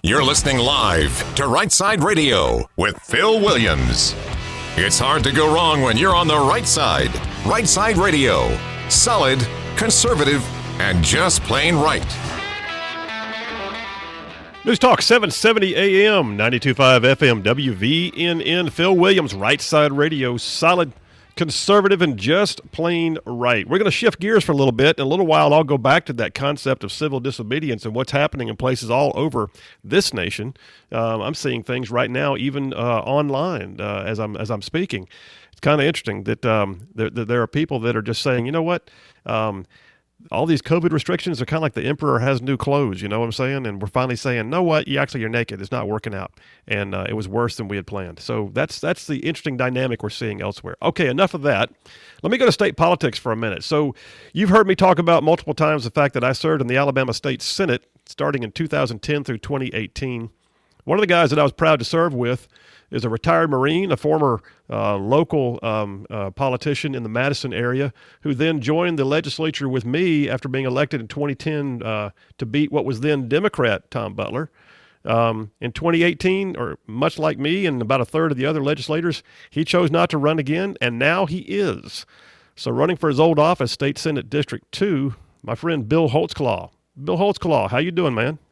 You're listening live to Right Side Radio with Phil Williams. It's hard to go wrong when you're on the right side. Right Side Radio. Solid, conservative, and just plain right. News Talk 770 AM, 92.5 FM, WVNN. Phil Williams, Right Side Radio. Solid, conservative, and just plain right. We're going to shift gears for a little bit. In a little while, I'll go back to that concept of civil disobedience and what's happening in places all over this nation. I'm seeing things right now, even online, as I'm speaking. It's kind of interesting that there are people that are just saying, you know what, all these COVID restrictions are kind of like the emperor has new clothes, you know what I'm saying? And we're finally saying, know what, you're naked. It's not working out. And it was worse than we had planned. So that's the interesting dynamic we're seeing elsewhere. Okay, enough of that. Let me go to state politics for a minute. So you've heard me talk about multiple times the fact that I served in the Alabama State Senate starting in 2010 through 2018. One of the guys that I was proud to serve with is a retired Marine, a former local politician in the Madison area, who then joined the legislature with me after being elected in 2010 to beat what was then Democrat Tom Butler. In 2018, or much like me and about a third of the other legislators, he chose not to run again, and now he is. So running for his old office, State Senate District 2, my friend Bill Holtzclaw. Bill Holtzclaw, how you doing, man?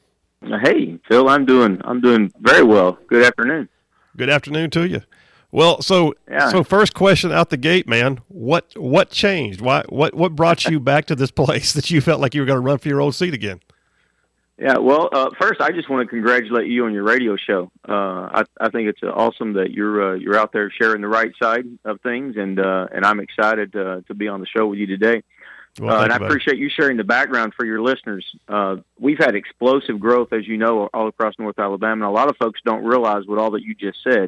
Hey, Phil, I'm doing very well. Good afternoon. Good afternoon to you. Well, so first question out the gate, man. What changed? What brought you back to this place that you felt like you were going to run for your old seat again? Yeah, well, first I just want to congratulate you on your radio show. I think it's awesome that you're out there sharing the right side of things, and I'm excited to be on the show with you today. Well, and I appreciate you sharing the background for your listeners. We've had explosive growth, as you know, all across North Alabama. And a lot of folks don't realize what all that you just said,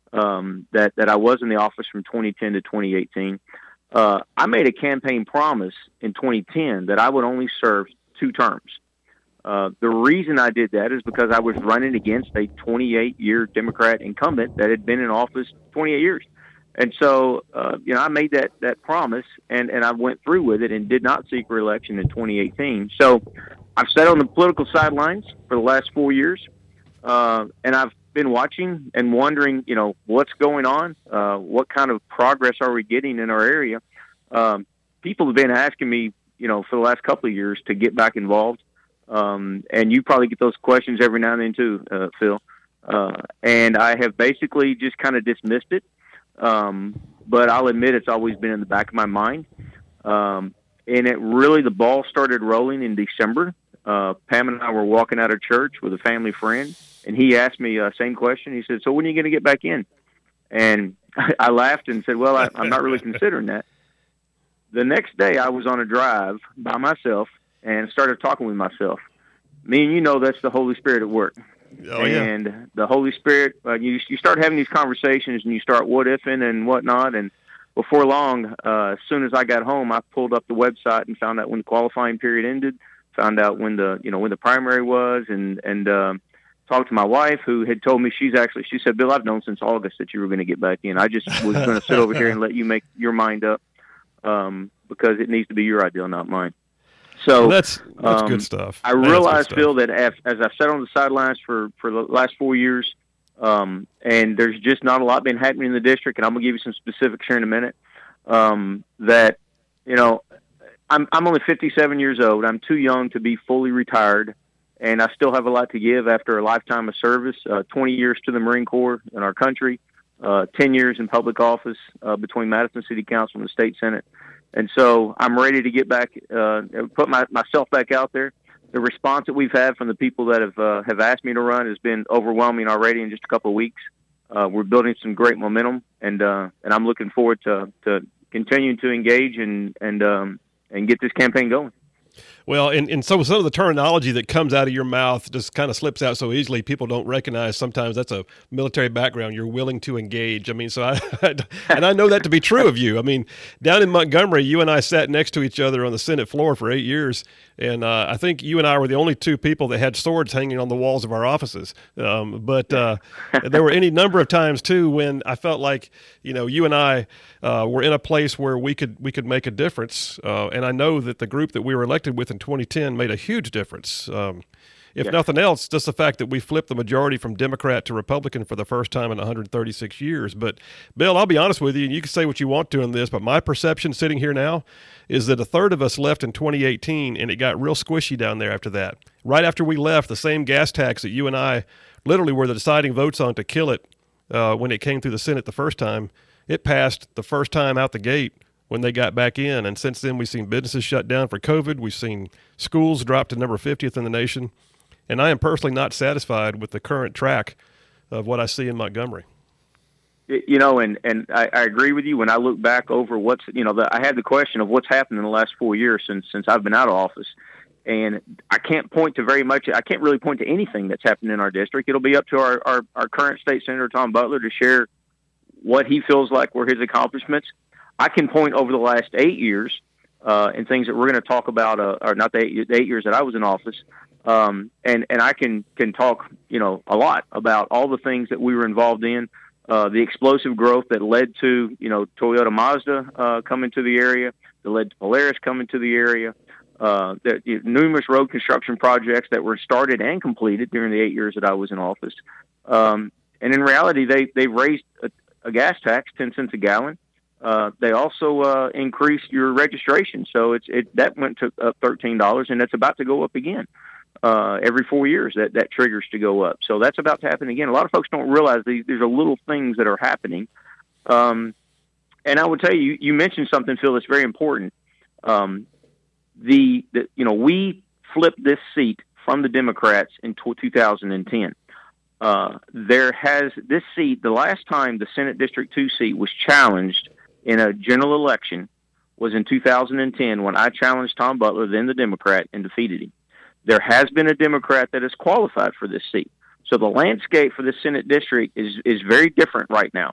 that I was in the office from 2010 to 2018. I made a campaign promise in 2010 that I would only serve 2 terms. The reason I did that is because I was running against a 28-year Democrat incumbent that had been in office 28 years. And so, I made that promise, and I went through with it and did not seek re-election in 2018. So I've sat on the political sidelines for the last 4 years, and I've been watching and wondering, what's going on? What kind of progress are we getting in our area? People have been asking me, for the last couple of years to get back involved. And you probably get those questions every now and then too, Phil. And I have basically just kind of dismissed it. But I'll admit it's always been in the back of my mind. And the ball started rolling in December. Pam and I were walking out of church with a family friend, and he asked me same question. He said, "So when are you going to get back in?" And I laughed and said, "Well, I'm not really considering that." The next day I was on a drive by myself and started talking with myself. That's the Holy Spirit at work. Oh, yeah. And the Holy Spirit, you start having these conversations and you start what-ifing and whatnot. And before long, as soon as I got home, I pulled up the website and found out when the qualifying period ended, found out when the primary was, and talked to my wife, who had told me she said, "Bill, I've known since August that you were going to get back in. I just was going to sit over here and let you make your mind up because it needs to be your ideal, not mine." So that's good stuff. I realized, Phil, that as I've sat on the sidelines for the last 4 years, and there's just not a lot been happening in the district, and I'm going to give you some specifics here in a minute, that, I'm only 57 years old. I'm too young to be fully retired, and I still have a lot to give after a lifetime of service, 20 years to the Marine Corps in our country, 10 years in public office between Madison City Council and the State Senate. And so I'm ready to get back, put myself back out there. The response that we've had from the people that have asked me to run has been overwhelming already in just a couple of weeks. We're building some great momentum, and I'm looking forward to continuing to engage and get this campaign going. Well, and so some of the terminology that comes out of your mouth just kind of slips out so easily. People don't recognize sometimes that's a military background. You're willing to engage. I mean, and I know that to be true of you. I mean, down in Montgomery, you and I sat next to each other on the Senate floor for 8 years. And I think you and I were the only 2 people that had swords hanging on the walls of our offices. But there were any number of times, too, when I felt like, you and I were in a place where we could make a difference. And I know that the group that we were elected with in 2010 made a huge difference. if nothing else, just the fact that we flipped the majority from Democrat to Republican for the first time in 136 years. But, Bill, I'll be honest with you, and you can say what you want to on this, but my perception sitting here now is that a third of us left in 2018, and it got real squishy down there after that. Right after we left, the same gas tax that you and I literally were the deciding votes on to kill it when it came through the Senate the first time, it passed the first time out the gate when they got back in. And since then, we've seen businesses shut down for COVID. We've seen schools drop to number 50th in the nation. And I am personally not satisfied with the current track of what I see in Montgomery. You know, and I agree with you. When I look back over what's, I had the question of what's happened in the last 4 years since I've been out of office. And I can't point to very much. I can't really point to anything that's happened in our district. It'll be up to our current state senator, Tom Butler, to share what he feels like were his accomplishments. I can point over the last 8 years and things that we're going to talk about, or not the 8 years that I was in office. And I can talk, a lot about all the things that we were involved in. The explosive growth that led to, Toyota Mazda coming to the area, that led to Polaris coming to the area, numerous road construction projects that were started and completed during the 8 years that I was in office. And in reality, they raised a gas tax, 10 cents a gallon. They also increased your registration. So that went to up $13, and that's about to go up again. Every 4 years that triggers to go up. So that's about to happen again. A lot of folks don't realize there's a little things that are happening. And I would tell you, you mentioned something, Phil, that's very important. We flipped this seat from the Democrats in 2010. This seat, the last time the Senate District 2 seat was challenged in a general election was in 2010 when I challenged Tom Butler, then the Democrat, and defeated him. There has been a Democrat that is qualified for this seat. So the landscape for the Senate district is very different right now.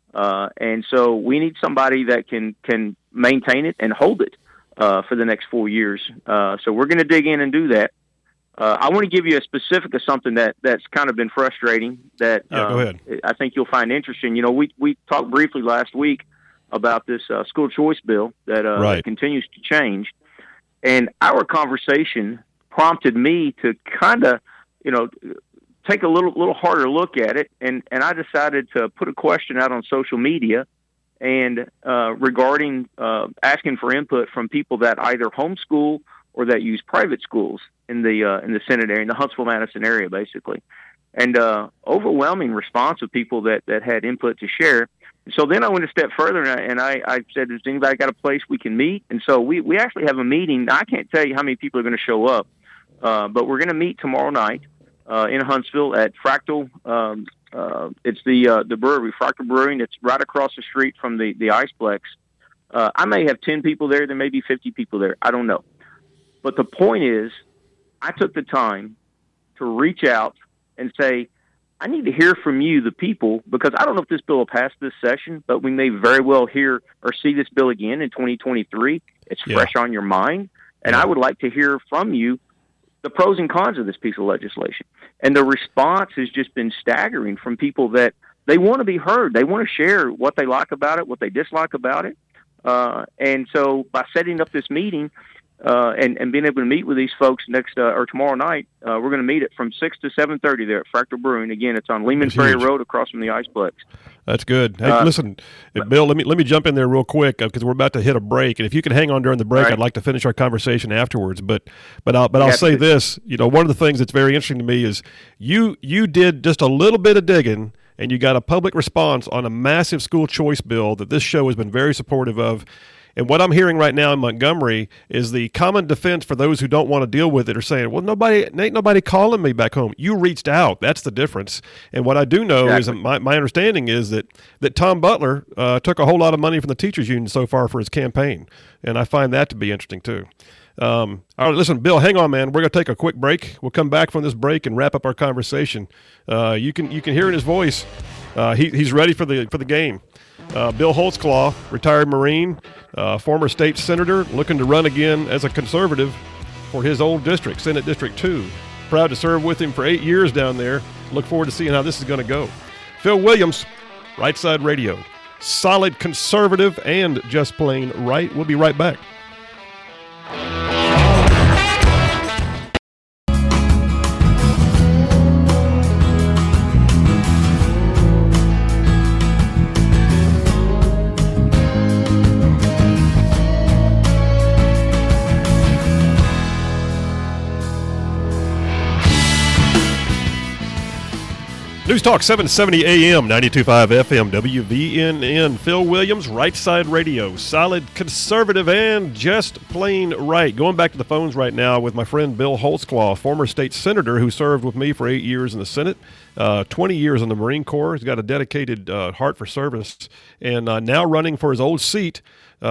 And so we need somebody that can maintain it and hold it for the next 4 years. So we're going to dig in and do that. I want to give you a specific of something that's kind of been frustrating that go ahead. I think you'll find interesting. We talked briefly last week about this school choice bill that continues to change. And our conversation prompted me to kind of, take a little harder look at it. And I decided to put a question out on social media and regarding asking for input from people that either homeschool or that use private schools in the Senate area, in the Huntsville-Madison area, basically. And overwhelming response of people that had input to share. So then I went a step further, and I said, has anybody got a place we can meet? And so we actually have a meeting. Now, I can't tell you how many people are going to show up, but we're going to meet tomorrow night in Huntsville at Fractal. It's the brewery, Fractal Brewing. It's right across the street from the Iceplex. I may have 10 people there. There may be 50 people there. I don't know. But the point is, I took the time to reach out and say, I need to hear from you, the people, because I don't know if this bill will pass this session, but we may very well hear or see this bill again in 2023. It's fresh on your mind. And I would like to hear from you the pros and cons of this piece of legislation. And the response has just been staggering from people that they want to be heard. They want to share what they like about it, what they dislike about it. And so by setting up this meeting, and being able to meet with these folks next or tomorrow night, we're going to meet it from 6 to 7:30 there at Fractal Brewing. Again, it's on Lehman Ferry Road across from the Iceplex. That's good. Hey, listen, Bill, let me jump in there real quick because we're about to hit a break, and if you could hang on during the break, I'd like to finish our conversation afterwards. But I'll say this: one of the things that's very interesting to me is you did just a little bit of digging, and you got a public response on a massive school choice bill that this show has been very supportive of. And what I'm hearing right now in Montgomery is the common defense for those who don't want to deal with it are saying, well, ain't nobody calling me back home. You reached out. That's the difference. And what I do know is my understanding is that Tom Butler took a whole lot of money from the teachers union so far for his campaign. And I find that to be interesting too. All right, listen, Bill, hang on, man. We're going to take a quick break. We'll come back from this break and wrap up our conversation. You can hear in his voice, he's ready for the game. Bill Holtzclaw, retired Marine, former state senator, looking to run again as a conservative for his old district, Senate District 2. Proud to serve with him for 8 years down there. Look forward to seeing how this is going to go. Phil Williams, Right Side Radio. Solid conservative and just plain right. We'll be right back. News Talk 770 AM, 92.5 FM, WVNN. Phil Williams, Right Side Radio. Solid, conservative, and just plain right. Going back to the phones right now with my friend Bill Holtzclaw, former state senator who served with me for 8 years in the Senate, 20 years in the Marine Corps. He's got a dedicated heart for service, and now running for his old seat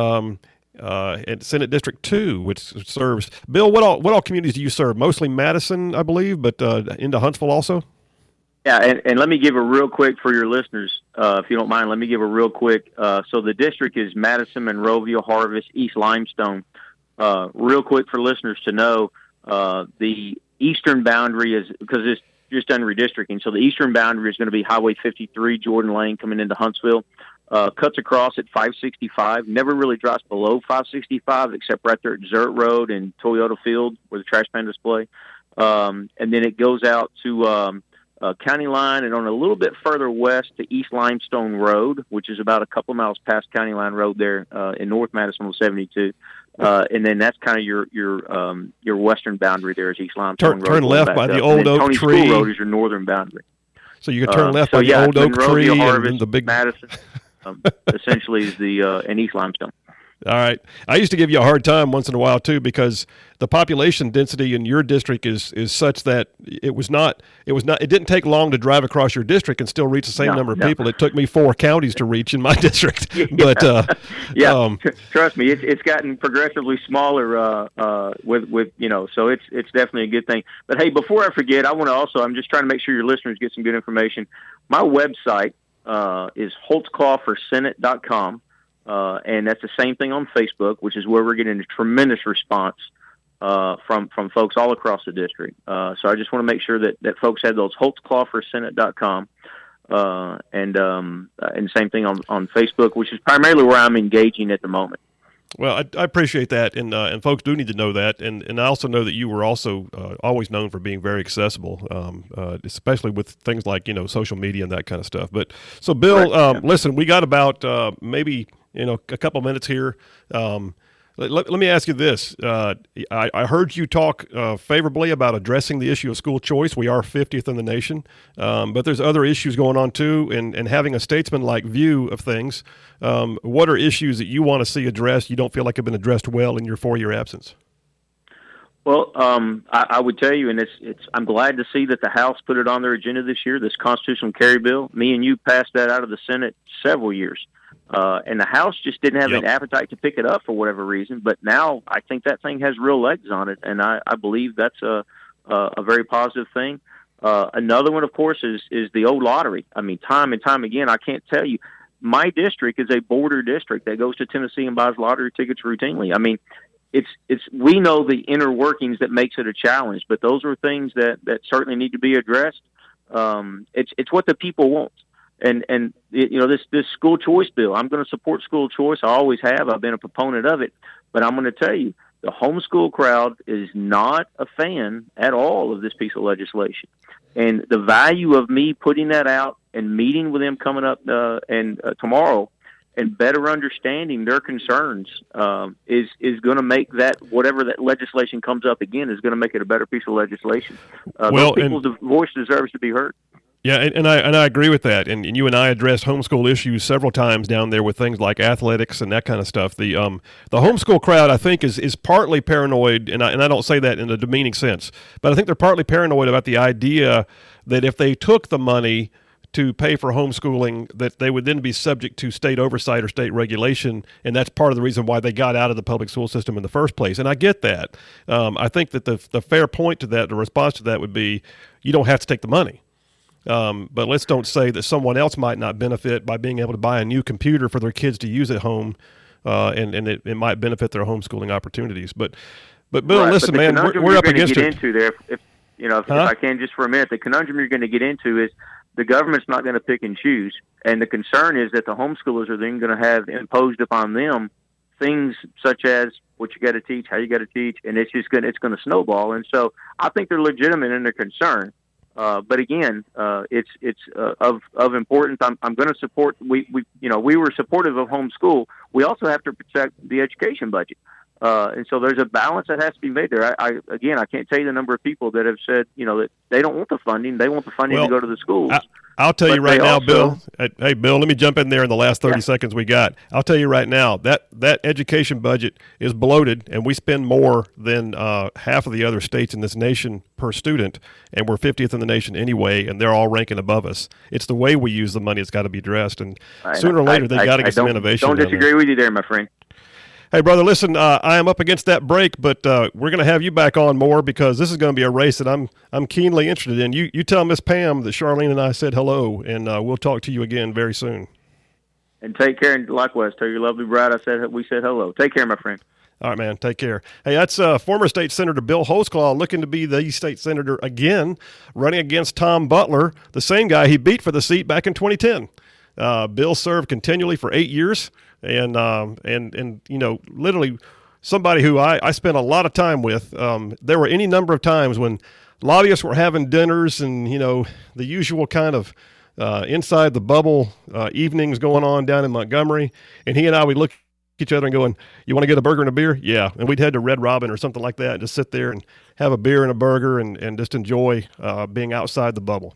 at Senate District 2, which serves. Bill, what all communities do you serve? Mostly Madison, I believe, but into Huntsville also? Yeah, and let me give a real quick for your listeners, if you don't mind, let me give a real quick. So the district is Madison, Monrovia, Harvest, East Limestone. Real quick for listeners to know, the eastern boundary is, because it's just done redistricting, so the eastern boundary is going to be Highway 53, Jordan Lane, coming into Huntsville. Cuts across at 565, never really drops below 565, except right there at Desert Road and Toyota Field, where the trash pan display. And then it goes out to County Line, and on a little bit further west to East Limestone Road, which is about a couple miles past County Line Road there in North Madison on 72. And then that's kind of your western boundary there is East Limestone Road. Turn left by the old oak Tony tree. School Road is your northern boundary. So you can turn left by the old oak tree and the big Madison. Essentially is the in East Limestone. All right. I used to give you a hard time once in a while too, because the population density in your district is such that it didn't take long to drive across your district and still reach the same number of people. It took me 4 counties to reach in my district. But trust me, it's gotten progressively smaller with so it's definitely a good thing. But hey, before I forget, I'm just trying to make sure your listeners get some good information. My website is holtzclawforsenate.com. And that's the same thing on Facebook, which is where we're getting a tremendous response from folks all across the district. So I just want to make sure that folks have those holtzclawforsenate.com, and same thing on Facebook, which is primarily where I'm engaging at the moment. Well, I appreciate that, and folks do need to know that, and I also know that you were also always known for being very accessible, especially with things like social media and that kind of stuff. But so, Bill, listen, we got about maybe a couple minutes here. Let me ask you this. I heard you talk favorably about addressing the issue of school choice. We are 50th in the nation, but there's other issues going on too, and having a statesman-like view of things. What are issues that you want to see addressed you don't feel like have been addressed well in your 4-year absence? Well, I would tell you, and I'm glad to see that the House put it on their agenda this year, this constitutional carry bill. Me and you passed that out of the Senate several years. And the House just didn't have an appetite to pick it up for whatever reason. But now I think that thing has real legs on it, and I believe that's a very positive thing. Another one, of course, is the old lottery. I mean, time and time again, I can't tell you. My district is a border district that goes to Tennessee and buys lottery tickets routinely. I mean, we know the inner workings that makes it a challenge, but those are things that certainly need to be addressed. It's what the people want. And this school choice bill, I'm going to support school choice. I always have. I've been a proponent of it. But I'm going to tell you, the homeschool crowd is not a fan at all of this piece of legislation. And the value of me putting that out and meeting with them coming up tomorrow and better understanding their concerns is going to make that, whatever that legislation comes up again, is going to make it a better piece of legislation. Those people's voice deserves to be heard. Yeah, and I agree with that. And you and I addressed homeschool issues several times down there with things like athletics and that kind of stuff. The homeschool crowd, I think, is partly paranoid, and I don't say that in a demeaning sense, but I think they're partly paranoid about the idea that if they took the money to pay for homeschooling, that they would then be subject to state oversight or state regulation, and that's part of the reason why they got out of the public school system in the first place. And I get that. I think that the fair point to that, the response to that would be, you don't have to take the money. But let's don't say that someone else might not benefit by being able to buy a new computer for their kids to use at home, and it might benefit their homeschooling opportunities. But Bill, listen, man, we're up against it. If I can just for a minute, the conundrum you're going to get into is the government's not going to pick and choose, and the concern is that the homeschoolers are then going to have imposed upon them things such as what you got to teach, how you got to teach, and it's going to snowball. And so I think they're legitimate in their concern. But again, it's of importance. I'm going to support. We were supportive of homeschool. We also have to protect the education budget, and so there's a balance that has to be made there. I can't tell you the number of people that have said that they don't want the funding. They want the funding to go to the schools. I'll tell you right now, Bill. Hey, Bill, let me jump in there in the last 30 seconds we got. I'll tell you right now, that education budget is bloated, and we spend more than half of the other states in this nation per student, and we're 50th in the nation anyway, and they're all ranking above us. It's the way we use the money that's got to be addressed, and sooner or later they got to get some innovation. Don't disagree with you there, my friend. Hey, brother, listen, I am up against that break, but we're going to have you back on more because this is going to be a race that I'm keenly interested in. You tell Miss Pam that Charlene and I said hello, and we'll talk to you again very soon. And take care, and likewise, tell your lovely bride we said hello. Take care, my friend. All right, man, take care. Hey, that's former State Senator Bill Holtzclaw looking to be the state senator again, running against Tom Butler, the same guy he beat for the seat back in 2010. Bill served continually for 8 years. And you know, literally somebody who I spent a lot of time with. There were any number of times when lobbyists were having dinners and, you know, the usual kind of inside the bubble evenings going on down in Montgomery. And he and I would look at each other and going, "You want to get a burger and a beer?" Yeah. And we'd head to Red Robin or something like that and just sit there and have a beer and a burger and just enjoy being outside the bubble.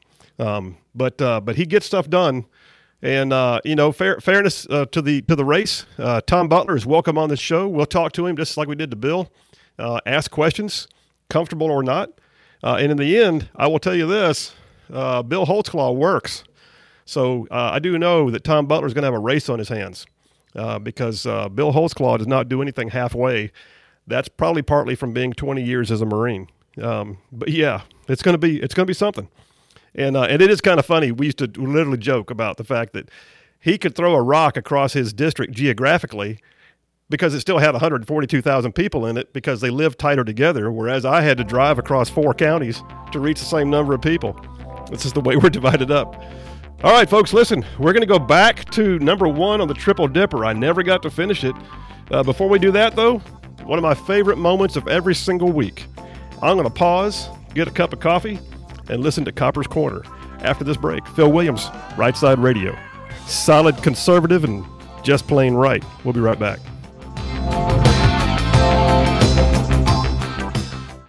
But he gets stuff done. And, you know, fairness to the race, Tom Butler is welcome on this show. We'll talk to him just like we did to Bill, ask questions, comfortable or not. And in the end, I will tell you this, Bill Holtzclaw works. So I do know that Tom Butler is going to have a race on his hands because Bill Holtzclaw does not do anything halfway. That's probably partly from being 20 years as a Marine. But, yeah, it's going to be something. And it is kind of funny. We used to literally joke about the fact that he could throw a rock across his district geographically because it still had 142,000 people in it because they lived tighter together, whereas I had to drive across 4 counties to reach the same number of people. This is the way we're divided up. All right, folks, listen. We're going to go back to number 1 on the Triple Dipper. I never got to finish it. Before we do that, though, one of my favorite moments of every single week. I'm going to pause, get a cup of coffee, and listen to Copper's Corner. After this break, Phil Williams, Right Side Radio. Solid, conservative, and just plain right. We'll be right back.